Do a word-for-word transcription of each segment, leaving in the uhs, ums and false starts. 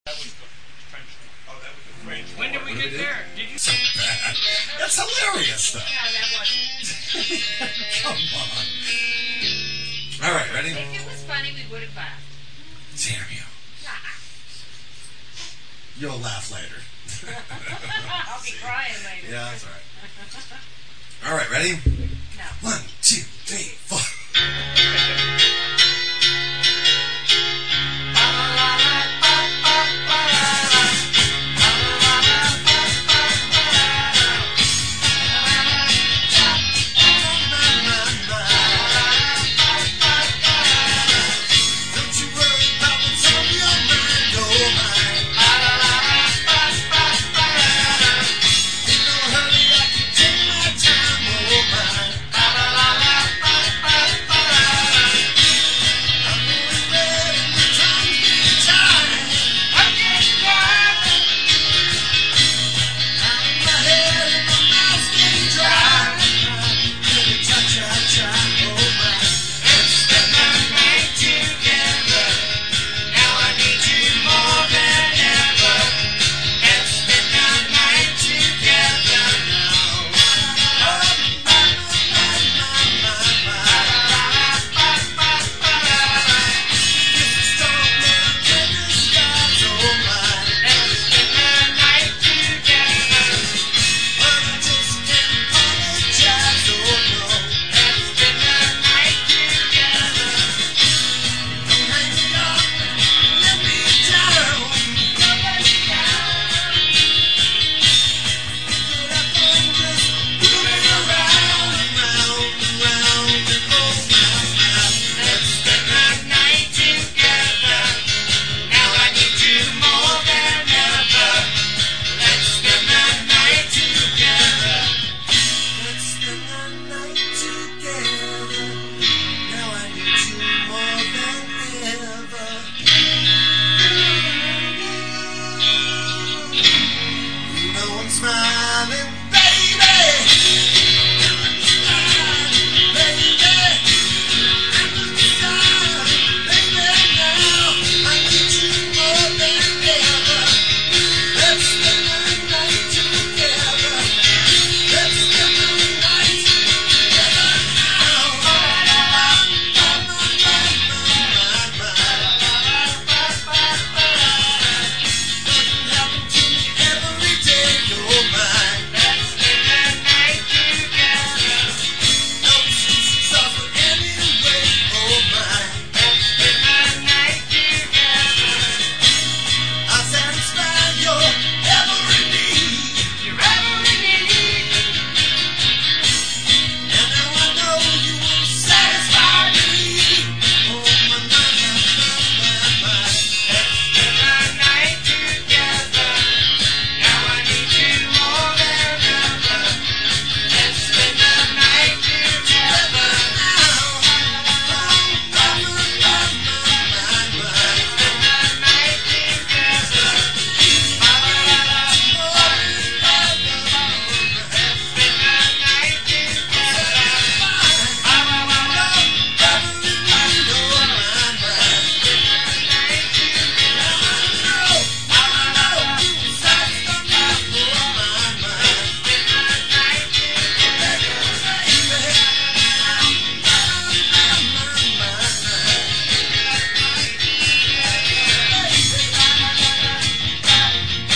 That was the French one. Oh, that was the French one. When did we get there? Did you? So bad. That's hilarious, though. Yeah, that wasn't. Come on. All right, ready? If it was funny, we would have laughed. Damn you. You'll laugh later. I'll be crying later. Yeah, that's all right. All right, ready? No. One, two, three, four.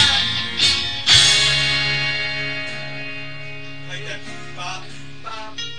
Like that. Bop, bop.